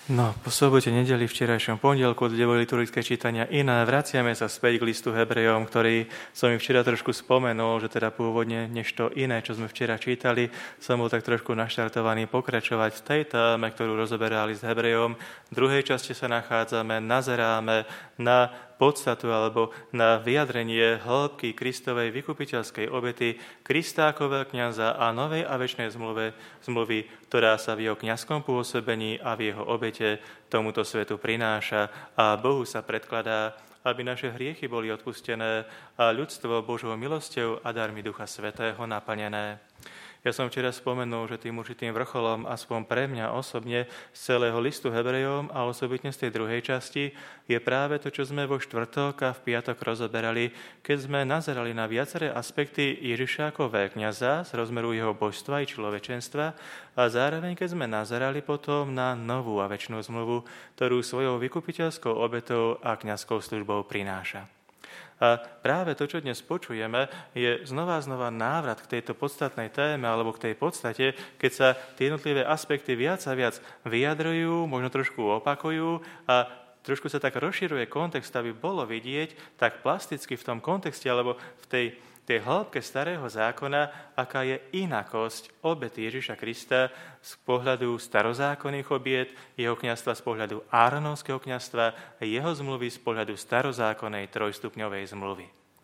No, po sobote, nedeli, včerajšom pondelku, kde boli liturgické čítania iné, vraciame sa späť k listu Hebrejom, ktorý som mi včera trošku spomenul, že teda pôvodne než to iné, čo sme včera čítali, som bol tak trošku naštartovaný pokračovať v tej téme, ktorú rozoberá list Hebrejom. V druhej časti sa nachádzame, nazeráme na podstatu alebo na vyjadrenie hĺbky Kristovej vykupiteľskej obety Krista ako veľkňaza a novej a večnej zmluvy, ktorá sa v jeho kňazskom pôsobení a v jeho obete tomuto svetu prináša a Bohu sa predkladá, aby naše hriechy boli odpustené a ľudstvo Božou milosťou a darmi Ducha Svätého naplnené. Ja som včera spomenul, že tým určitým vrcholom, aspoň pre mňa osobne, z celého listu Hebrejom a osobitne z tej druhej časti, je práve to, čo sme vo štvrtok a v piatok rozoberali, keď sme nazerali na viaceré aspekty Ježiša ako veľkňaza z rozmeru jeho božstva i človečenstva a zároveň keď sme nazerali potom na novú a večnú zmluvu, ktorú svojou vykupiteľskou obetou a kňazskou službou prináša. A práve to, čo dnes počujeme, je znova návrat k tejto podstatnej téme alebo k tej podstate, keď sa tie jednotlivé aspekty viac a viac vyjadrujú, možno trošku opakujú a trošku sa tak rozširuje kontext, aby bolo vidieť tak plasticky v tom kontexte alebo v tej hĺbke starého zákona, aká je inakosť obety Ježiša Krista z pohľadu starozákonných obiet, jeho kňazstva z pohľadu Áronovského kňazstva a jeho zmluvy z pohľadu starozákonnej trojstupňovej zmluvy.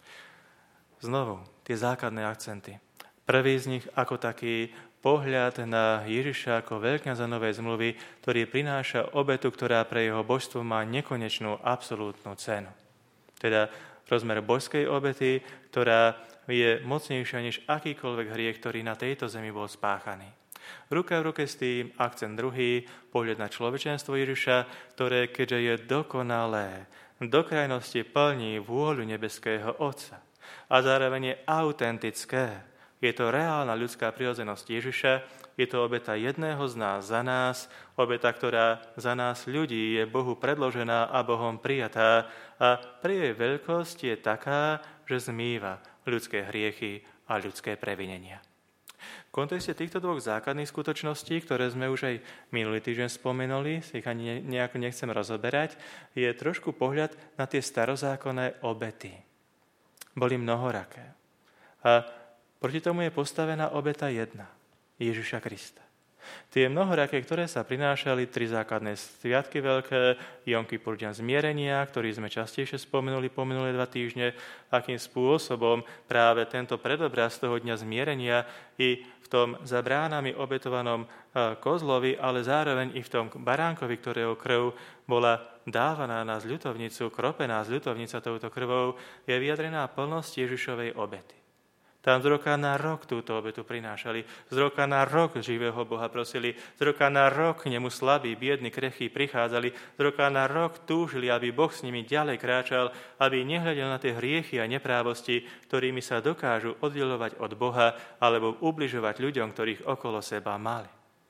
Znovu, tie základné akcenty. Prvý z nich ako taký pohľad na Ježiša ako veľkňaza novej zmluvy, ktorý prináša obetu, ktorá pre jeho božstvo má nekonečnú absolútnu cenu. Teda rozmer božskej obety, ktorá je mocnejšia než akýkoľvek hriech, ktorý na tejto zemi bol spáchaný. Ruka v ruke s tým akcent druhý, pohľad na človečenstvo Ježiša, ktoré, keďže je dokonalé, do krajnosti plní vôľu nebeského Otca a zároveň je autentické. Je to reálna ľudská prirodzenosť Ježiša, je to obeta jedného z nás za nás, obeta, ktorá za nás ľudí je Bohu predložená a Bohom prijatá a pri jej veľkosť je taká, že zmýva ľudské hriechy a ľudské previnenia. V kontexte týchto dvoch základných skutočností, ktoré sme už aj minulý týždeň spomenuli, si ich ani nejako nechcem rozoberať, je trošku pohľad na tie starozákonné obety. Boli mnohoraké. A proti tomu je postavená obeta jedna, Ježiša Krista. Tie mnohoraké, ktoré sa prinášali, 3 základné sviatky veľké, Jom Kipur, deň zmierenia, ktorý sme častejšie spomenuli po minulé 2 týždne, akým spôsobom práve tento predobraz toho dňa zmierenia i v tom za bránami obetovanom kozlovi, ale zároveň i v tom baránkovi, ktorého krv bola dávaná na zľutovnicu, kropená zľutovnica touto krvou, je vyjadrená plnosť Ježišovej obety. Tam z roka na rok túto obetu prinášali, z roka na rok živého Boha prosili, z roka na rok k nemu slabí, biedni, krehkí prichádzali, z roka na rok túžili, aby Boh s nimi ďalej kráčal, aby nehľadel na tie hriechy a neprávosti, ktorými sa dokážu oddeľovať od Boha alebo ubližovať ľuďom, ktorých okolo seba mali.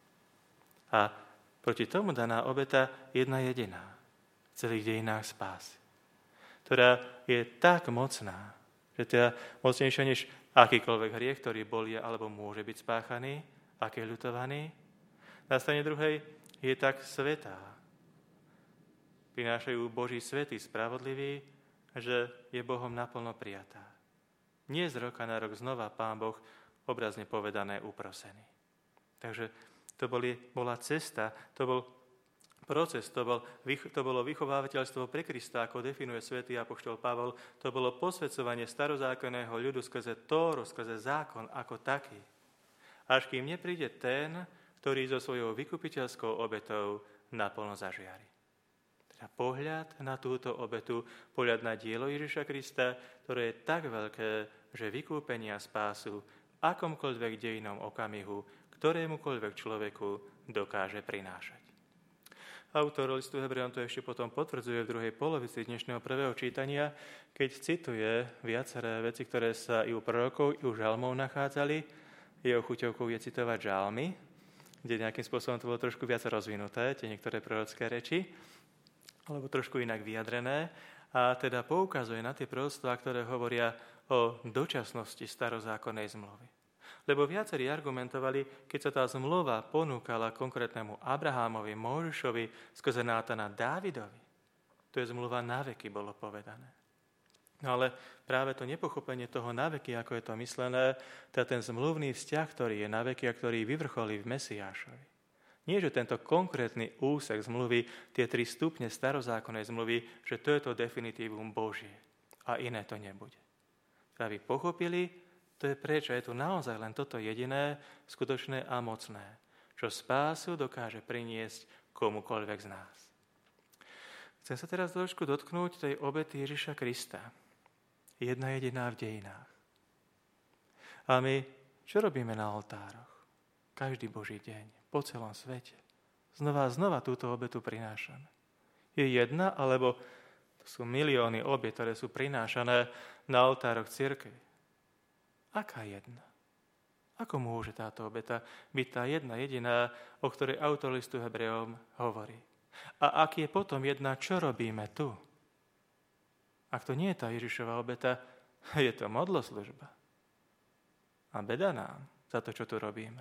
A proti tomu daná obeta jedna jediná v celých dejinách spásy, ktorá je tak mocná, že teda mocnejšia než akýkoľvek hriech, ktorý bol je alebo môže byť spáchaný, aký je ľutovaný. Na strane druhej je tak svätá. Prinášajú Boží svätý spravodlivý, že je Bohom naplno prijatá. Nie z roka na rok znova Pán Boh, obrazne povedané, uprosený. Takže to bola cesta, to bol proces, to bolo vychovávateľstvo pre Krista, ako definuje svätý apoštol Pavol, to bolo posväcovanie starozákonného ľudu skrze Tóru, skrze zákon ako taký. Až kým nepríde ten, ktorý so svojou vykupiteľskou obetou naplno zažiari. Teda pohľad na túto obetu, pohľad na dielo Ježiša Krista, ktoré je tak veľké, že vykúpenie a spásu akomkoľvek dejinom okamihu, ktorémukoľvek človeku dokáže prinášať. Autor listu Hebrejom to ešte potom potvrdzuje v druhej polovici dnešného prvého čítania, keď cituje viaceré veci, ktoré sa i u prorokov, i u žalmov nachádzali. Jeho chuťovkou je citovať žalmy, kde nejakým spôsobom to bolo trošku viac rozvinuté, tie niektoré prorocké reči, alebo trošku inak vyjadrené. A teda poukazuje na tie proroctvá, ktoré hovoria o dočasnosti starozákonnej zmluvy. Lebo viacerí argumentovali, keď sa tá zmluva ponúkala konkrétnemu Abrahámovi, Mojžišovi, skrze Nátana Dávidovi. To je zmluva na veky, bolo povedané. No ale práve to nepochopenie toho na veky, ako je to myslené, to je ten zmluvný vzťah, ktorý je na veky a ktorý vyvrcholí v Mesiášovi. Nie, že tento konkrétny úsek zmluvy, tie 3 stupne starozákonnej zmluvy, že to je to definitívum Božie a iné to nebude. Aby pochopili, to je prečo, je tu naozaj len toto jediné, skutočné a mocné, čo spásu dokáže priniesť komukoľvek z nás. Chcem sa teraz trošku dotknúť tej obety Ježiša Krista. Jedna jediná v dejinách. A my čo robíme na oltároch? Každý Boží deň, po celom svete. Znova a znova túto obetu prinášame. Je jedna, alebo to sú milióny obiet, ktoré sú prinášané na oltároch cirkvi. Aká jedna? Ako môže táto obeta byť tá jedna jediná, o ktorej autor listu Hebrejom hovorí? A ak je potom jedna, čo robíme tu? Ak to nie je tá Ježišova obeta, je to modloslužba. A beda nám za to, čo tu robíme.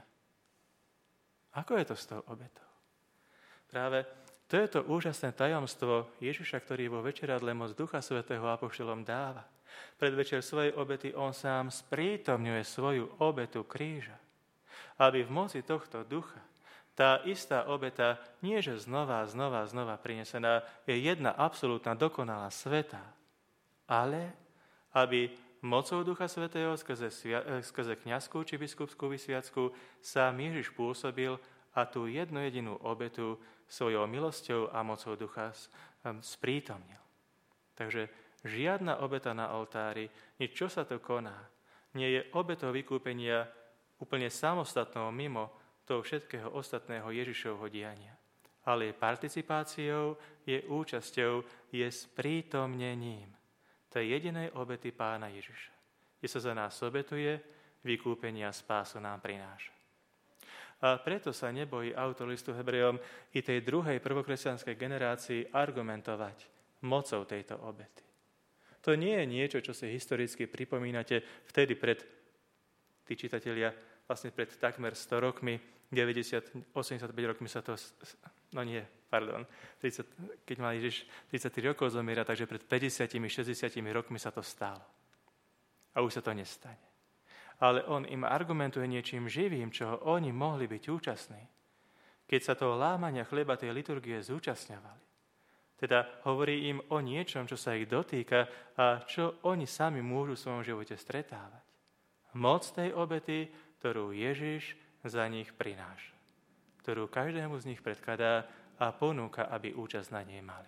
Ako je to s tou obetou? Práve to je to úžasné tajomstvo Ježiša, ktorý vo večeradle moc Ducha Svätého apoštolom dáva. Predvečer svojej obety on sám sprítomňuje svoju obetu kríža. Aby v moci tohto ducha tá istá obeta nie, že znova prinesená, je jedna absolútna, dokonalá, svätá, ale aby mocou Ducha Svätého skrze kňazskú či biskupskú vysviacku sám Ježiš pôsobil a tú jednu jedinú obetu svojou milosťou a mocou Ducha sprítomnil. Takže žiadna obeta na oltári, nič čo sa to koná, nie je obetou vykúpenia úplne samostatnou mimo toho všetkého ostatného Ježišovho diania. Ale je participáciou, je účasťou, je sprítomnením tej jedinej obety Pána Ježiša, kde sa za nás obetuje, vykúpenia spásu nám prináša. A preto sa nebojí autor listu Hebrejom i tej druhej prvokresťanskej generácii argumentovať mocou tejto obety. To nie je niečo, čo si historicky pripomínate vtedy tí čitatelia, vlastne pred takmer 100 rokmi, 85 rokmi sa to... 30, keď mal Ježiš 33 rokov zomiera, takže pred 50-60 rokmi sa to stalo. A už sa to nestane. Ale on im argumentuje niečím živým, čoho oni mohli byť účastní, keď sa toho lámania chleba tej liturgie zúčastňovali. Teda hovorí im o niečom, čo sa ich dotýka a čo oni sami môžu v svojom živote stretávať. Moc tej obety, ktorú Ježiš za nich prináša, ktorú každému z nich predkladá a ponúka, aby účasť na nej mali.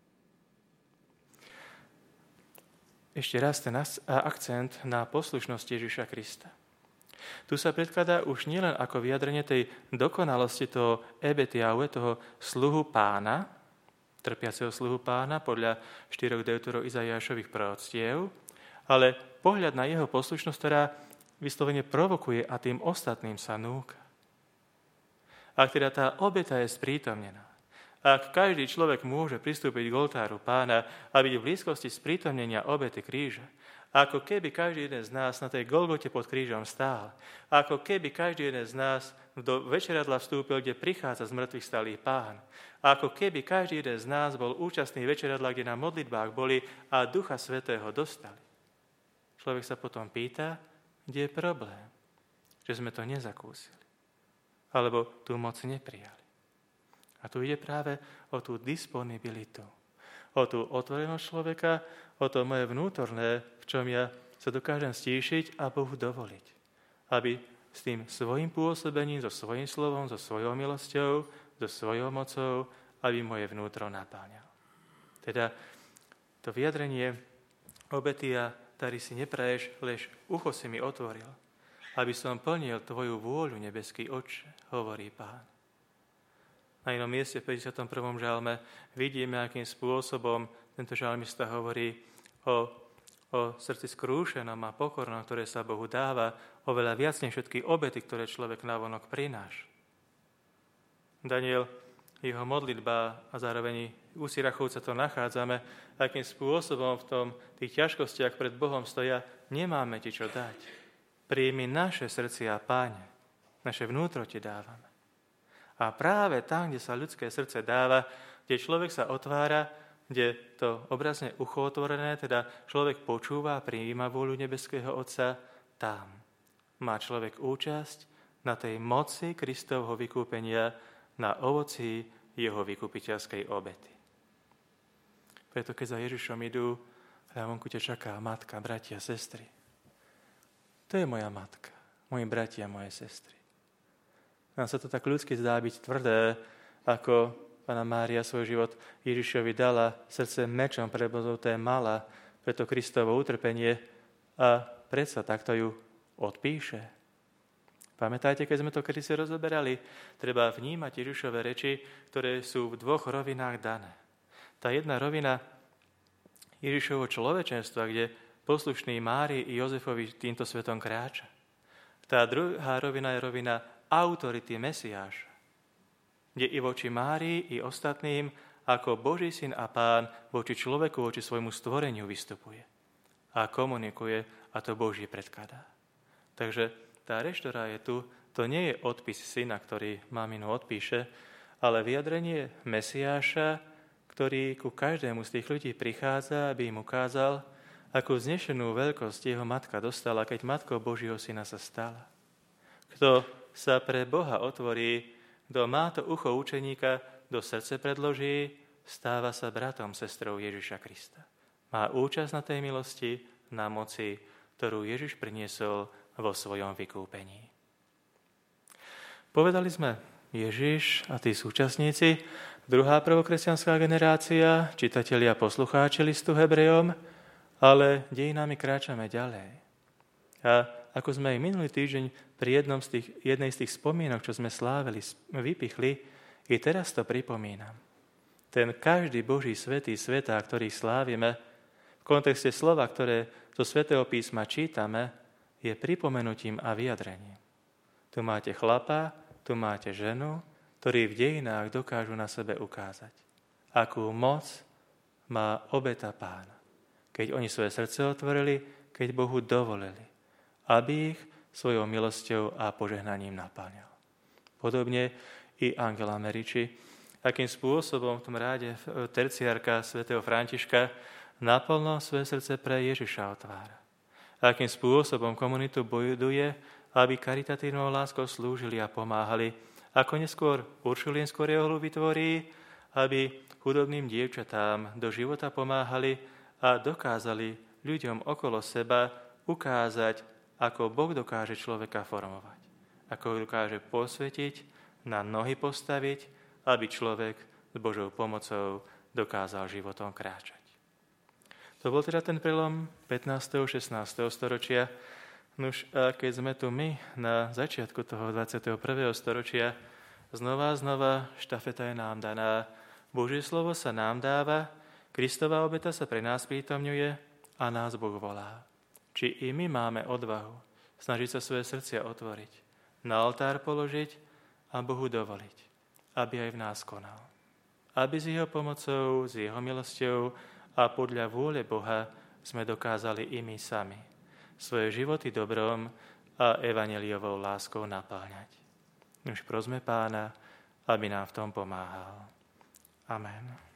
Ešte raz ten akcent na poslušnosť Ježiša Krista. Tu sa predkladá už nielen ako vyjadrenie tej dokonalosti toho ebetiaue, toho sluhu Pána, trpiaceho sluhu Pána podľa 4 deuterov Izaiášových proroctiev, ale pohľad na jeho poslušnosť, ktorá vyslovene provokuje a tým ostatným sa núka. Ak teda tá obeta je sprítomnená, ak každý človek môže pristúpiť k oltáru Pána a byť v blízkosti sprítomnenia obety kríža, ako keby každý jeden z nás na tej Golgote pod krížom stál, ako keby každý jeden z nás do večeradla vstúpil, kde prichádza z mŕtvych stalý Pán, ako keby každý jeden z nás bol účastný večeradla, kde na modlitbách boli a Ducha Svätého dostali. Človek sa potom pýta, kde je problém, že sme to nezakúsili, alebo tú moc neprijali. A tu ide práve o tú disponibilitu, o tú otvorenosť človeka, o to moje vnútorné, v čom ja sa dokážem stíšiť a Bohu dovoliť. Aby s tým svojím pôsobením, so svojím slovom, so svojou milosťou, so svojou mocou, aby moje vnútro napáňal. Teda to vyjadrenie obety a tady si nepraješ, lež ucho si mi otvoril, aby som plnil tvoju vôľu, nebeský Otče, hovorí Pán. Na inom mieste v 51. žalme vidíme, akým spôsobom tento žalmista hovorí o srdci skrúšenom a pokornom, ktoré sa Bohu dáva, oveľa viac než všetky obety, ktoré človek navonok prináša. Daniel, jeho modlitba a zároveň u Sirachovca to nachádzame, akým spôsobom v tých ťažkostiach pred Bohom stoja, nemáme ti čo dať. Príjmi naše srdcia, Páne. Naše vnútro ti dávame. A práve tam, kde sa ľudské srdce dáva, kde človek sa otvára, kde to obrazne ucho otvorené, teda človek počúva a prijíma vôľu nebeského Otca, tam má človek účasť na tej moci Kristovho vykúpenia, na ovoci jeho vykupiteľskej obety. Preto keď za Ježišom idú, na vonku ťa čaká matka, bratia, sestry. To je moja matka, moji bratia, moje sestry. Nám sa to tak ľudsky zdá byť tvrdé, ako Panna Mária svoj život Ježišovi dala, srdce mečom prebodnuté mala, preto Kristovo utrpenie a predsa takto ju odpíše. Pamätáte, keď sme to kedysi rozoberali, treba vnímať Ježišove reči, ktoré sú v dvoch rovinách dané. Tá jedna rovina Ježišovho človečenstva, kde poslušný Márii i Jozefovi týmto svetom kráča. Tá druhá rovina je rovina autority Mesiáša, kde i voči Márii, i ostatným, ako Boží syn a Pán, voči človeku, voči svojmu stvoreniu vystupuje a komunikuje a to Boží predkladá. Takže tá reč, ktorá je tu, to nie je odpis syna, ktorý maminu odpíše, ale vyjadrenie Mesiáša, ktorý ku každému z tých ľudí prichádza, aby im ukázal, akú vznešenú veľkosť jeho matka dostala, keď matkou Božieho syna sa stala. Kto sa pre Boha otvorí, kto má to ucho učeníka, do srdce predloží, stáva sa bratom, sestrou Ježiša Krista. Má účasť na tej milosti, na moci, ktorú Ježiš priniesol vo svojom vykúpení. Povedali sme Ježiš a tí súčasníci, druhá prvokresťanská generácia, čitatelia a poslucháči listu Hebrejom, ale dejinami kráčame ďalej. A ako sme aj minulý týždeň pri jednej z tých spomienok, čo sme slávili, vypichli, i teraz to pripomínam. Ten každý Boží svätý svätá, ktorý slávime, v kontexte slova, ktoré zo svätého písma čítame, je pripomenutím a vyjadrením. Tu máte chlapa, tu máte ženu, ktorí v dejinách dokážu na sebe ukázať, akú moc má obeta Pána. Keď oni svoje srdce otvorili, keď Bohu dovolili, aby ich svojou milosťou a požehnaním naplňal. Podobne i Angela Merici, akým spôsobom v tom ráde terciárka svätého Františka naplno svoje srdce pre Ježiša otvára. Akým spôsobom komunitu buduje, aby karitatívnou láskou slúžili a pomáhali, ako neskôr Uršulínsku reholu vytvorí, aby chudobným dievčatám do života pomáhali a dokázali ľuďom okolo seba ukázať, ako Boh dokáže človeka formovať. Ako ho dokáže posvetiť, na nohy postaviť, aby človek s Božou pomocou dokázal životom kráčať. To bol teda ten prelom 15. 16. storočia. Nuž, a keď sme tu my na začiatku toho 21. storočia, znova štafeta je nám daná. Božie slovo sa nám dáva, Kristova obeta sa pre nás prítomňuje a nás Boh volá. Či i my máme odvahu snažiť sa svoje srdcia otvoriť, na oltár položiť a Bohu dovoliť, aby aj v nás konal. Aby s jeho pomocou, s jeho milosťou a podľa vôle Boha sme dokázali i my sami svoje životy dobrom a evanjeliovou láskou napáľať. Už prosme Pána, aby nám v tom pomáhal. Amen.